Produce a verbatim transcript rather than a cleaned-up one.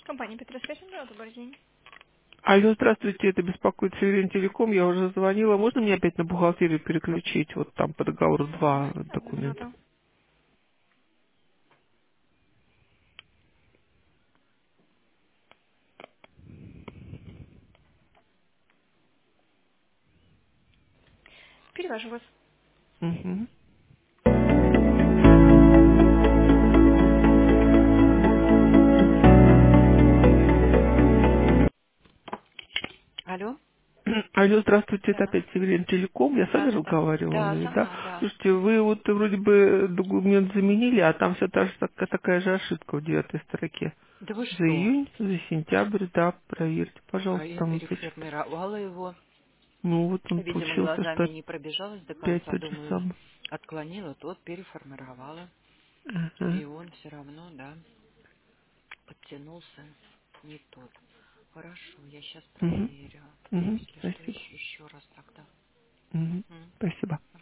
Компания Петросвет, добрый день. Алло, здравствуйте, это беспокоит Северин Телеком. Я уже звонила. Можно мне опять на бухгалтерию переключить? Вот там по договору два Одну документа. минуту. Перевожу вас. Мгм. Алло? Алло, здравствуйте, это Да. опять Северин Телеком. Я с Да, вами да, да. разговаривала, Да, или да? сама, да. Слушайте, вы вот вроде бы документ заменили, а там все та же такая, такая же ошибка в девятой строке. Да вы За что? июнь, за сентябрь, да, проверьте, А пожалуйста, я там зачем. переформировала его. Ну вот он Видимо, получился, глазами что не пробежалась до опять конца. тот же Думаю, самый. отклонила, тот переформировала. Ага. И он все равно, да, подтянулся не тот. Хорошо, я сейчас Угу. проверю. Угу. Если что, Спасибо. еще, еще раз тогда. Угу. М? Спасибо.